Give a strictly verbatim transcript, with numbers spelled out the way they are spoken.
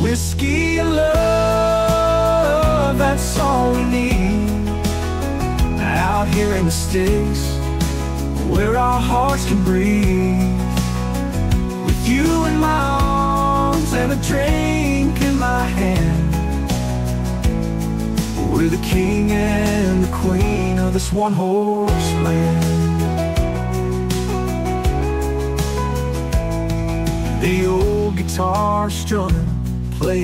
whiskey and love, that's all we need. Out here in the sticks, where our hearts can breathe, with you in my arms and a drink in my hand, we're the king and the queen of this one-horse land. The old guitar strumming,